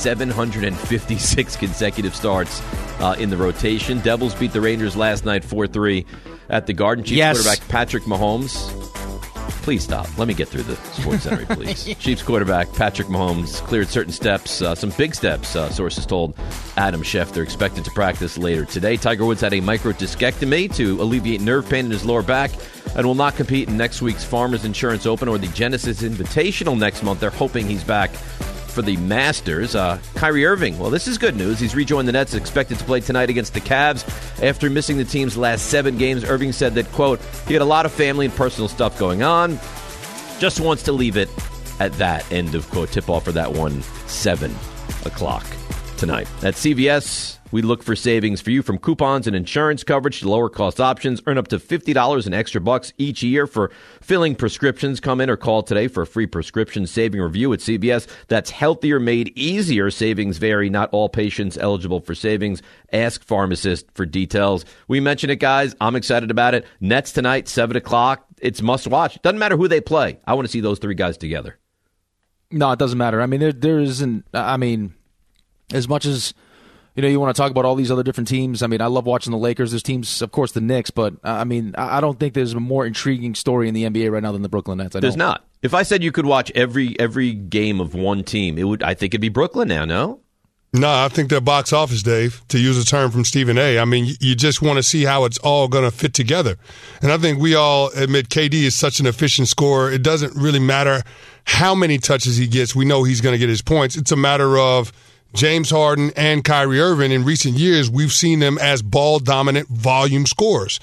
Speaker 3: 756 consecutive starts in the rotation. Devils beat the Rangers last night 4-3 at the Garden. Chiefs quarterback Patrick Mahomes. Please stop. Let me get through the Sports Center, please. Chiefs quarterback Patrick Mahomes cleared certain steps, some big steps, sources told Adam Schefter, expected to practice later today. Tiger Woods had a microdiscectomy to alleviate nerve pain in his lower back and will not compete in next week's Farmers Insurance Open or the Genesis Invitational next month. They're hoping he's back for the Masters. Kyrie Irving, well, this is good news. He's rejoined the Nets, expected to play tonight against the Cavs. After missing the team's last 7 games, Irving said that, quote, he had a lot of family and personal stuff going on. Just wants to leave it at that. End of quote. Tip-off for that one, 7 o'clock tonight. At CVS, we look for savings for you, from coupons and insurance coverage to lower cost options. Earn up to $50 in extra bucks each year for filling prescriptions. Come in or call today for a free prescription saving review at CVS. That's healthier made easier. Savings vary. Not all patients eligible for savings. Ask pharmacist for details. We mentioned it, guys. I'm excited about it. Nets tonight, 7 o'clock. It's must watch. Doesn't matter who they play. I want to see those 3 guys together.
Speaker 5: No, it doesn't matter. I mean, there isn't. I mean, as much as you want to talk about all these other different teams. I mean, I love watching the Lakers. There's teams, of course, the Knicks, but I mean, I don't think there's a more intriguing story in the NBA right now than the Brooklyn Nets.
Speaker 3: There's not. If I said you could watch every game of one team, I think it'd be Brooklyn now. No.
Speaker 7: No, I think they're box office, Dave, to use a term from Stephen A. I mean, you just want to see how it's all going to fit together. And I think we all admit KD is such an efficient scorer. It doesn't really matter how many touches he gets. We know he's going to get his points. It's a matter of James Harden and Kyrie Irving. In recent years, we've seen them as ball-dominant volume scorers.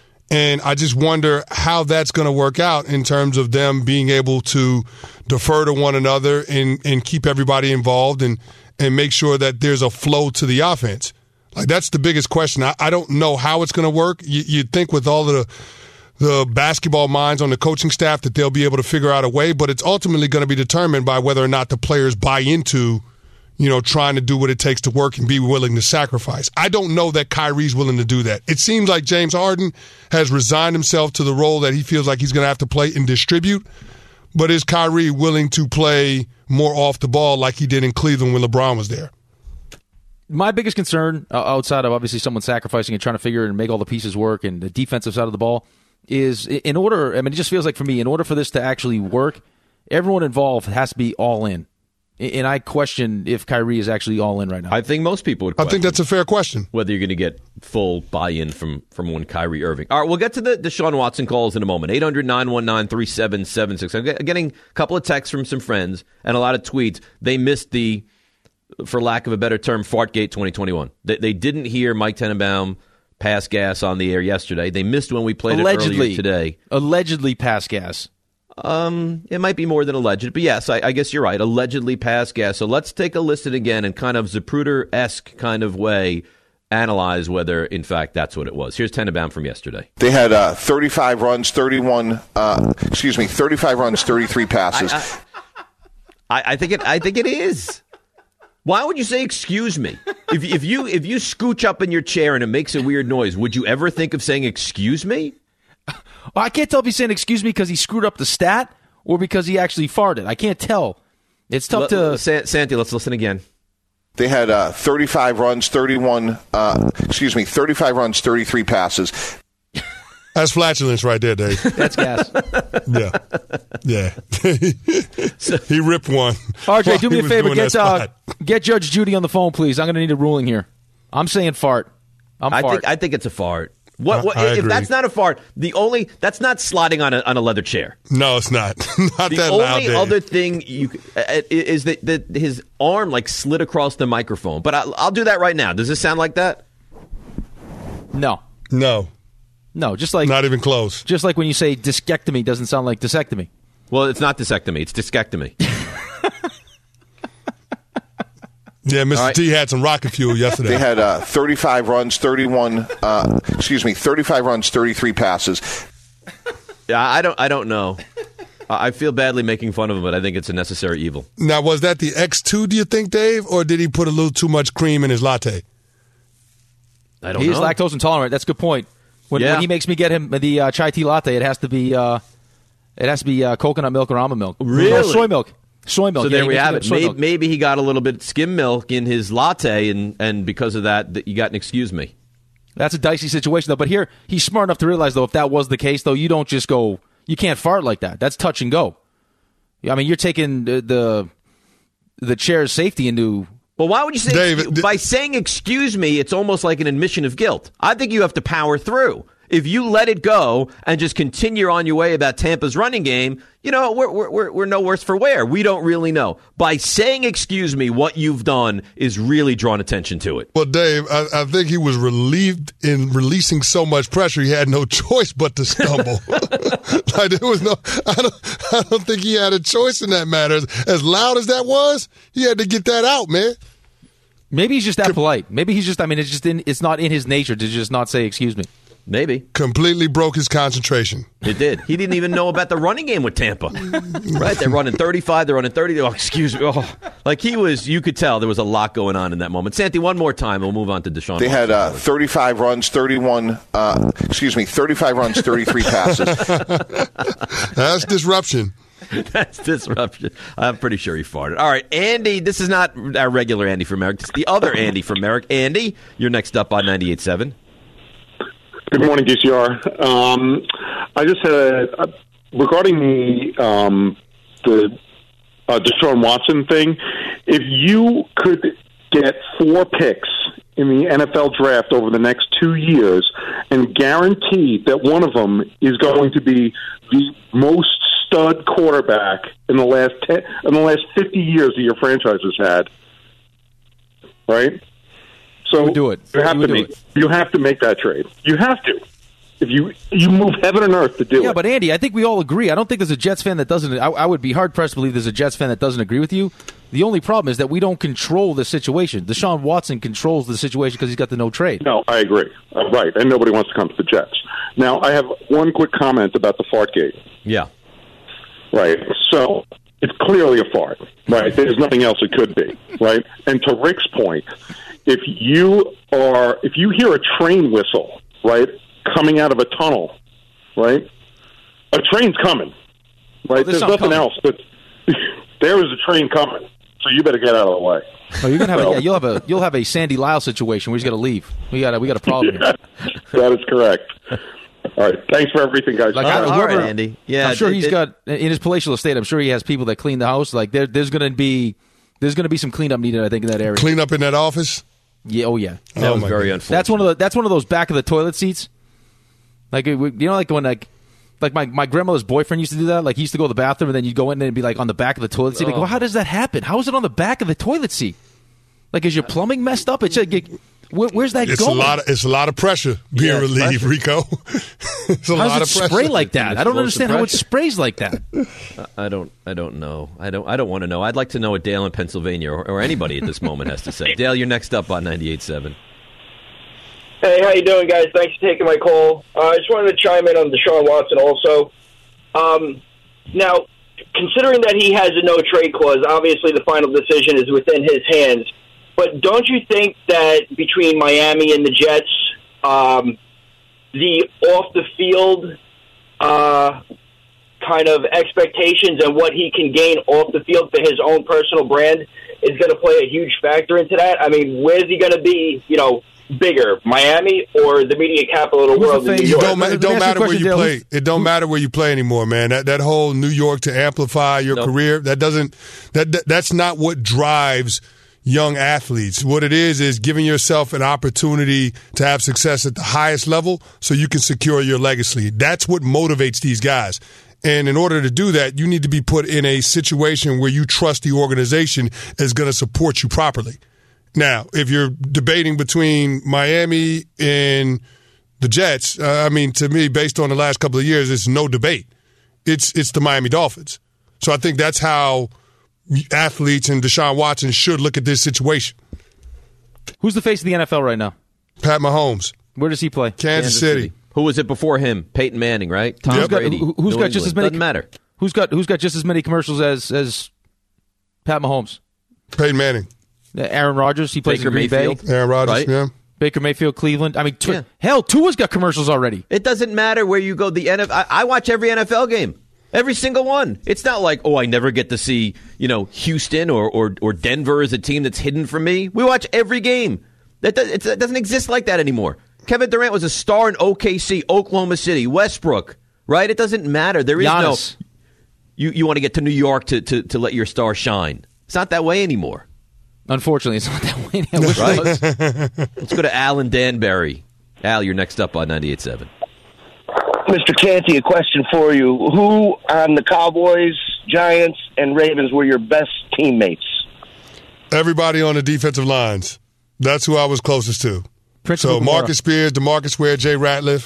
Speaker 7: And I just wonder how that's going to work out in terms of them being able to defer to one another and keep everybody involved and make sure that there's a flow to the offense. Like, that's the biggest question. I don't know how it's going to work. You'd think with all the basketball minds on the coaching staff that they'll be able to figure out a way, but it's ultimately going to be determined by whether or not the players buy into, trying to do what it takes to work and be willing to sacrifice. I don't know that Kyrie's willing to do that. It seems like James Harden has resigned himself to the role that he feels like he's going to have to play and distribute. But is Kyrie willing to play more off the ball like he did in Cleveland when LeBron was there?
Speaker 5: My biggest concern, outside of obviously someone sacrificing and trying to figure and make all the pieces work and the defensive side of the ball, is it just feels like for me, in order for this to actually work, everyone involved has to be all in. And I question if Kyrie is actually all in right now.
Speaker 3: I think most people would question.
Speaker 7: I think that's a fair question.
Speaker 3: Whether you're going to get full buy-in from one Kyrie Irving. All right, we'll get to the Deshaun Watson calls in a moment. 800-919-3776. I'm getting a couple of texts from some friends and a lot of tweets. They missed the, for lack of a better term, Fartgate 2021. They didn't hear Mike Tenenbaum pass gas on the air yesterday. They missed when we played it earlier today.
Speaker 5: Allegedly pass gas.
Speaker 3: It might be more than alleged, but yes, I guess you're right. Allegedly pass gas. So let's take a listen again and kind of Zapruder-esque kind of way analyze whether, in fact, that's what it was. Here's Tenenbaum from yesterday.
Speaker 6: They had 35 runs, 35 runs, 33 passes.
Speaker 3: I think it is. Why would you say excuse me? If you scooch up in your chair and it makes a weird noise, would you ever think of saying excuse me?
Speaker 5: Well, I can't tell if he's saying excuse me because he screwed up the stat or because he actually farted. I can't tell. It's tough to...
Speaker 3: Santi, let's listen again.
Speaker 6: They had 35 runs, 35 runs, 33 passes.
Speaker 7: That's flatulence right there, Dave.
Speaker 5: That's gas.
Speaker 7: Yeah. He ripped one.
Speaker 5: RJ, do me a favor. Get Judge Judy on the phone, please. I'm going to need a ruling here. I'm saying fart.
Speaker 3: I think it's a fart. If that's not a fart, that's not sliding on a leather chair.
Speaker 7: No, it's not. Not
Speaker 3: the
Speaker 7: that loud.
Speaker 3: The only other thing is that his arm slid across the microphone. But I'll do that right now. Does this sound like that?
Speaker 5: No, just like
Speaker 7: not even close.
Speaker 5: Just like when you say discectomy doesn't sound like disectomy.
Speaker 3: Well, it's not discectomy. It's discectomy.
Speaker 7: Yeah, Mr. T had some rocket fuel yesterday.
Speaker 6: They had 35 runs, 35 runs, 33 passes.
Speaker 3: Yeah, I don't know. I feel badly making fun of him, but I think it's a necessary evil.
Speaker 7: Now, was that the X2, do you think, Dave, or did he put a little too much cream in his latte?
Speaker 3: I don't know.
Speaker 5: He's lactose intolerant. That's a good point. When he makes me get him the chai tea latte, it has to be coconut milk or almond milk.
Speaker 3: Really?
Speaker 5: Or soy milk. So
Speaker 3: there we have it. Maybe he got a little bit of skim milk in his latte, and because of that, you got an excuse me.
Speaker 5: That's a dicey situation, though. But here, he's smart enough to realize, though, if that was the case, though, you don't just go, you can't fart like that. That's touch and go. I mean, you're taking the chair's safety into...
Speaker 3: Well, why would you say... David, by saying excuse me, it's almost like an admission of guilt. I think you have to power through. If you let it go and just continue on your way about Tampa's running game, we're no worse for wear. We don't really know. By saying excuse me, what you've done is really drawn attention to it.
Speaker 7: Well, Dave, I think he was relieved in releasing so much pressure he had no choice but to stumble. There was I don't think he had a choice in that matter. As loud as that was, he had to get that out, man.
Speaker 5: Maybe he's just that polite. Maybe he's just, it's not in his nature to just not say excuse me.
Speaker 3: Maybe.
Speaker 7: Completely broke his concentration.
Speaker 3: It did. He didn't even know about the running game with Tampa. Right? They're running 35. They're running 30. Oh, excuse me. Oh. You could tell there was a lot going on in that moment. Santi, one more time. We'll move on to Deshaun.
Speaker 6: They had 35 runs, 35 runs, 33 passes.
Speaker 7: That's disruption.
Speaker 3: That's disruption. I'm pretty sure he farted. All right, Andy, this is not our regular Andy from Merrick. It's the other Andy from Merrick. Andy, you're next up on 98.7.
Speaker 14: Good morning, DCR. I just had regarding the Deshaun Watson thing. If you could get 4 picks in the NFL draft over the next 2 years and guarantee that one of them is going to be the most stud quarterback in the last 50 years that your franchise has had, right? So
Speaker 5: do it.
Speaker 14: You have to make that trade. You have to. If you move heaven and earth to do it.
Speaker 5: Yeah, but Andy, I think we all agree. I don't think there's a Jets fan that doesn't. I would be hard pressed to believe there's a Jets fan that doesn't agree with you. The only problem is that we don't control the situation. Deshaun Watson controls the situation because he's got the no trade.
Speaker 14: No, I agree. Right, and nobody wants to come to the Jets. Now, I have one quick comment about the Fartgate.
Speaker 3: Yeah.
Speaker 14: Right. So it's clearly a fart. Right. There's nothing else it could be. Right. And to Rick's point. If you hear a train whistle, right, coming out of a tunnel, right, a train's coming, right? There's nothing else, but there is a train coming, so you better get out of the way.
Speaker 5: Oh, you're gonna have you'll have a Sandy Lyle situation where he's got to leave. We got a problem.
Speaker 14: Yeah, that is correct. All right. Thanks for everything, guys.
Speaker 5: Like,
Speaker 3: all right, Andy. Yeah,
Speaker 5: I'm sure he's got in his palatial estate. I'm sure he has people that clean the house. Like there's going to be some cleanup needed. I think in that area.
Speaker 7: Clean up in that office.
Speaker 5: Yeah. Oh yeah.
Speaker 3: That was very unfortunate.
Speaker 5: That's one of those back of the toilet seats. Like like when like my grandmother's boyfriend used to do that. Like he used to go to the bathroom and then you'd go in and it'd be like on the back of the toilet seat. Like, well, how does that happen? How is it on the back of the toilet seat? Like, is your plumbing messed up? It's like, where's that going?
Speaker 7: It's a lot of pressure being relieved, Rico. It's a lot of pressure.
Speaker 5: Spray like that? I don't understand how it sprays like that.
Speaker 3: I don't know. I don't want to know. I'd like to know what Dale in Pennsylvania or anybody at this moment has to say. Dale, you're next up on 98.7.
Speaker 15: Hey, how you doing, guys? Thanks for taking my call. I just wanted to chime in on Deshaun Watson also. Now, considering that he has a no-trade clause, obviously the final decision is within his hands. But don't you think that between Miami and the Jets, the off-the-field kind of expectations and what he can gain off the field for his own personal brand is going to play a huge factor into that? I mean, where's he going to be, bigger, Miami or the media capital of the world in New York?
Speaker 7: It don't matter where you play. It don't matter where you play anymore, man. That whole New York to amplify your career, that's not what drives young athletes. What it is giving yourself an opportunity to have success at the highest level so you can secure your legacy. That's what motivates these guys. And in order to do that, you need to be put in a situation where you trust the organization is going to support you properly. Now, if you're debating between Miami and the Jets, to me, based on the last couple of years, it's no debate. It's the Miami Dolphins. So I think that's how athletes and Deshaun Watson should look at this situation.
Speaker 5: Who's the face of the NFL right now?
Speaker 7: Pat Mahomes.
Speaker 5: Where does he play?
Speaker 7: Kansas City.
Speaker 3: Who was it before him? Peyton Manning, right? Tom Brady.
Speaker 5: Who's got just as many?
Speaker 3: Doesn't matter.
Speaker 5: Who's got just as many commercials as Pat Mahomes?
Speaker 7: Peyton Manning.
Speaker 5: Aaron Rodgers. He plays
Speaker 3: Baker
Speaker 5: in Green
Speaker 3: Mayfield.
Speaker 5: Bay.
Speaker 7: Aaron Rodgers.
Speaker 3: Right?
Speaker 7: Yeah.
Speaker 5: Baker Mayfield, Cleveland. Hell, Tua's got commercials already.
Speaker 3: It doesn't matter where you go. The NFL. I watch every NFL game. Every single one. It's not like, I never get to see, Houston or Denver as a team that's hidden from me. We watch every game. It doesn't exist like that anymore. Kevin Durant was a star in OKC, Oklahoma City, Westbrook, right? It doesn't matter. There is
Speaker 5: Giannis.
Speaker 3: You want to get to New York to let your star shine. It's not that way anymore.
Speaker 5: Unfortunately, it's not that way. I wish it was.
Speaker 3: Let's go to Al and Danbury. Al, you're next up on 98.7.
Speaker 16: Mr. Canty, a question for you. Who on the Cowboys, Giants, and Ravens were your best teammates?
Speaker 7: Everybody on the defensive lines. That's who I was closest to. So Marcus Spears, DeMarcus Ware, Jay Ratliff,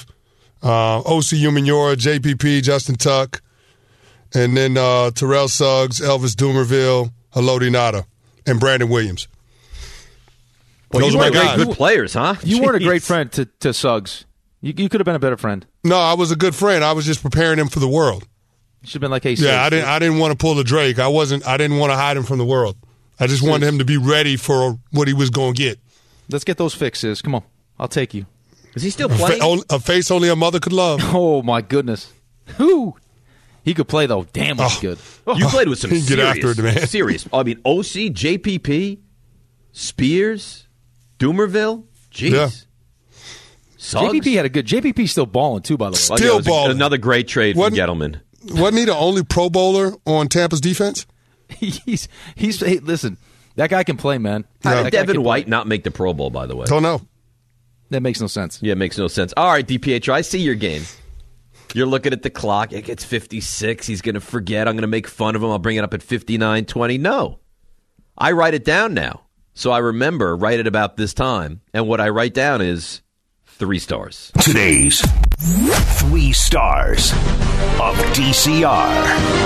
Speaker 7: O.C. Umenyiora, JPP, Justin Tuck, and then Terrell Suggs, Elvis Dumerville, Haloti Ngata, and Brandon Williams.
Speaker 3: Well, those are my guys. Good players, huh?
Speaker 5: You weren't a great friend to Suggs. You could have been a better friend.
Speaker 7: No, I was a good friend. I was just preparing him for the world.
Speaker 5: You should have been like, hey,
Speaker 7: yeah, I didn't want to pull the Drake. I didn't want to hide him from the world. I just wanted him to be ready for what he was going to get.
Speaker 5: Let's get those fixes. Come on. I'll take you.
Speaker 3: Is he still playing?
Speaker 7: A face only a mother could love.
Speaker 5: Oh, my goodness. Who? He could play, though. Damn, was good.
Speaker 3: You played with some serious.
Speaker 7: Get after it, man.
Speaker 3: Serious. I mean, OC, JPP, Spears, Dumerville. Jeez. Yeah.
Speaker 5: Suggs? JPP had a good. JPP still balling, too, by the way.
Speaker 7: Still balling.
Speaker 3: Another great trade from Gettleman.
Speaker 7: Wasn't he the only Pro Bowler on Tampa's defense?
Speaker 5: Hey, listen, that guy can play, man.
Speaker 3: How did Devin White not make the Pro Bowl, by the way?
Speaker 7: Don't know.
Speaker 5: That makes no sense.
Speaker 3: Yeah, it makes no sense. All right, DiPietro, I see your game. You're looking at the clock. It gets 56. He's going to forget. I'm going to make fun of him. I'll bring it up at 59:20. No. I write it down now. So I remember right at about this time. And what I write down is 3 stars.
Speaker 2: Today's 3 stars of DCR.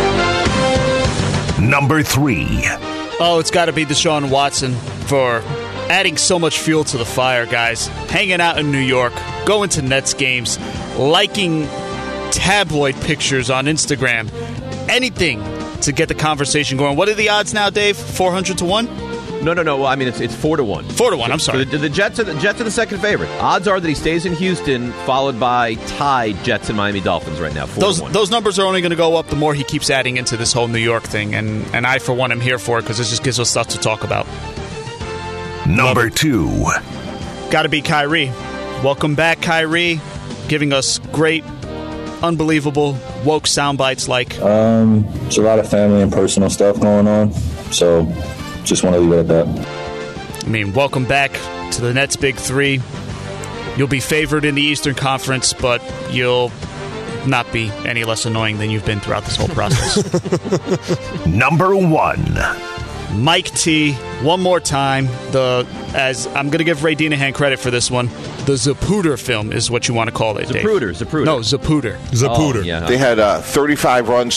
Speaker 2: Number 3.
Speaker 17: Oh, it's got to be Deshaun Watson for adding so much fuel to the fire, guys. Hanging out in New York, going to Nets games, liking tabloid pictures on Instagram. Anything to get the conversation going. What are the odds now, Dave? 400 to 1?
Speaker 3: No. Well, I mean, it's 4 to 1.
Speaker 17: 4 to 1. I'm sorry.
Speaker 3: The Jets are the second favorite. Odds are that he stays in Houston, followed by tied Jets and Miami Dolphins right now. 4 to 1.
Speaker 17: Those numbers are only going to go up the more he keeps adding into this whole New York thing, and I, for one, am here for it because this just gives us stuff to talk about.
Speaker 2: Number 2.
Speaker 17: Got to be Kyrie. Welcome back, Kyrie. Giving us great, unbelievable, woke sound bites like?
Speaker 18: There's a lot of family and personal stuff going on, so just want to leave it at that.
Speaker 17: I mean, welcome back to the Nets' Big Three. You'll be favored in the Eastern Conference, but you'll not be any less annoying than you've been throughout this whole process.
Speaker 2: Number 1.
Speaker 17: Mike T, one more time. As I'm going to give Ray Dinahan credit for this one, the Zapruder film is what you want to call it, Dave.
Speaker 3: Zapruder.
Speaker 17: No, Zapruder.
Speaker 7: Zapruder.
Speaker 3: Oh, yeah.
Speaker 6: They had 35 runs,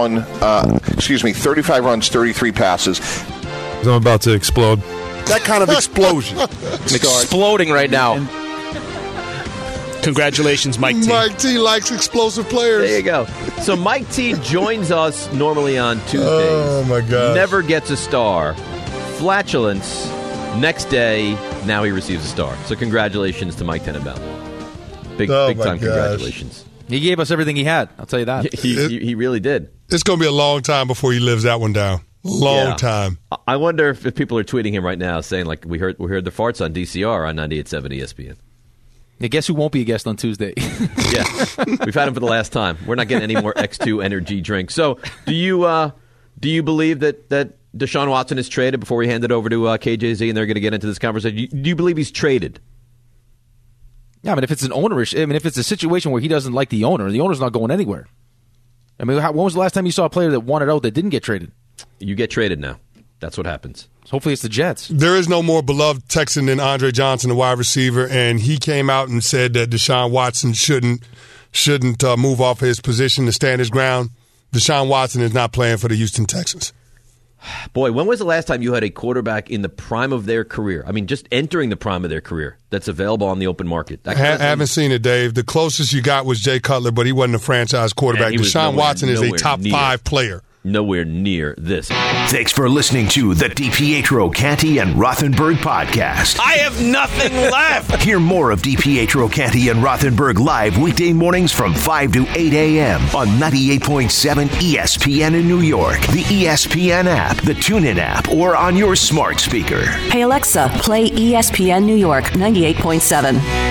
Speaker 6: 35 runs, 33 passes.
Speaker 12: I'm about to explode.
Speaker 7: That kind of explosion.
Speaker 3: It's exploding right now.
Speaker 17: Congratulations, Mike T.
Speaker 7: Mike T likes explosive players.
Speaker 3: There you go. So Mike T joins us normally on Tuesdays.
Speaker 7: Oh, my God.
Speaker 3: Never gets a star. Flatulence. Next day, now he receives a star. So congratulations to Mike Tenenbaum. Big time congratulations.
Speaker 5: He gave us everything he had. I'll tell you that.
Speaker 3: He really did.
Speaker 7: It's going to be a long time before he lives that one down. Long time.
Speaker 3: I wonder if people are tweeting him right now saying, like, we heard the farts on DCR on 98.7 ESPN.
Speaker 5: Yeah, guess who won't be a guest on Tuesday?
Speaker 3: Yeah, we've had him for the last time. We're not getting any more X2 energy drinks. So, do you believe that Deshaun Watson is traded before we hand it over to KJZ and they're going to get into this conversation? Do you believe he's traded?
Speaker 5: Yeah, I mean, if it's if it's a situation where he doesn't like the owner's not going anywhere. I mean, when was the last time you saw a player that wanted out that didn't get traded?
Speaker 3: You get traded now. That's what happens.
Speaker 5: So hopefully it's the Jets.
Speaker 7: There is no more beloved Texan than Andre Johnson, the wide receiver, and he came out and said that Deshaun Watson shouldn't move off his position to stand his ground. Deshaun Watson is not playing for the Houston Texans.
Speaker 3: Boy, when was the last time you had a quarterback in the prime of their career? I mean, just entering the prime of their career that's available on the open market. I
Speaker 7: haven't seen it, Dave. The closest you got was Jay Cutler, but he wasn't a franchise quarterback. Deshaun Watson is a top 5 player.
Speaker 3: Nowhere near this.
Speaker 2: Thanks for listening to the DiPietro, Canty, and Rothenberg podcast.
Speaker 19: I have nothing left.
Speaker 2: Hear more of DiPietro, Canty, and Rothenberg live weekday mornings from 5 to 8 a.m. on 98.7 ESPN in New York, the ESPN app, the TuneIn app, or on your smart speaker.
Speaker 4: Hey, Alexa, play ESPN New York 98.7.